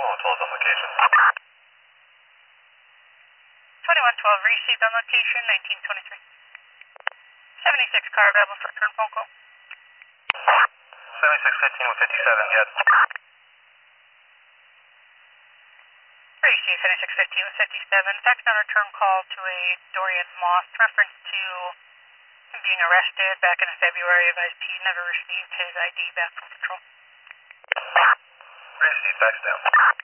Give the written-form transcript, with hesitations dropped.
12 on location. 2112 received on location, 1923. 76 car available for return phone call. 7615 with 57, jet. Receive 7615 with 57. Fax on return call to a Dorian Moss, reference to him being arrested back in February. Advised he never received his ID back from patrol. Received, fax down.